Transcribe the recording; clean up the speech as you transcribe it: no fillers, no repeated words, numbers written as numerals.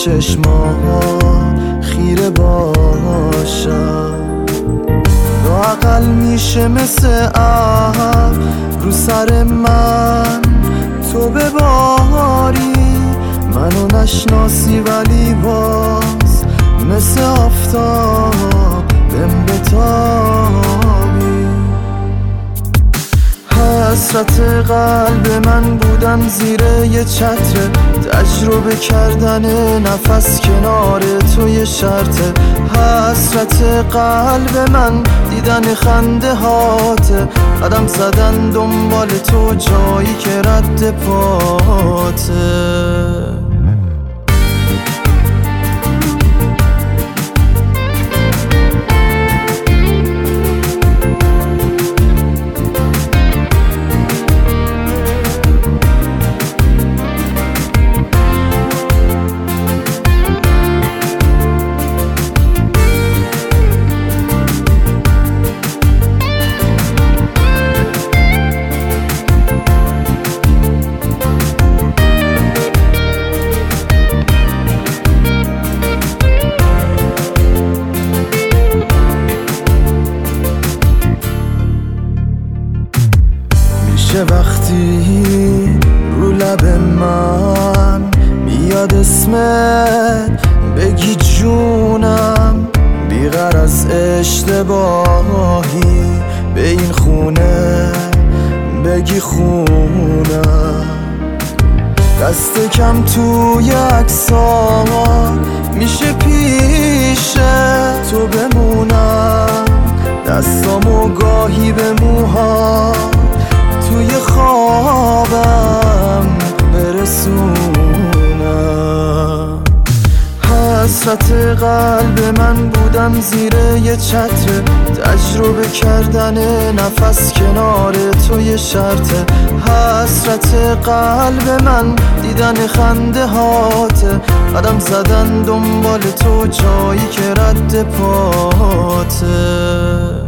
چشمات خیره باشم، لااقل میشه مثل ابر رو سر من تو بباری، منو نشناسی ولی باز مثل آفتاب بهم بتابی. حسرت قلب من بودن زیر یه چتر، تجربه کردن نفس کنار تو یه شرطه. حسرت قلب من دیدن خنده هاته، قدم زدن دنبال تو جایی که رد پاته. چه وقتی رو لب من میاد اسمت بگی جونم، بی‌غرض اشتباهی به این خونه بگی خونم. دست کم توی عکسات میشه پیش تو بمونم، دستامو گاهی به موها توی خوابم برسونم. حسرت قلب من بودن زیر یه چتر، تجربه کردن نفس کنار تو یه شرطه. حسرت قلب من دیدن خنده هاته، قدم زدن دنبال تو جایی که رد پاته.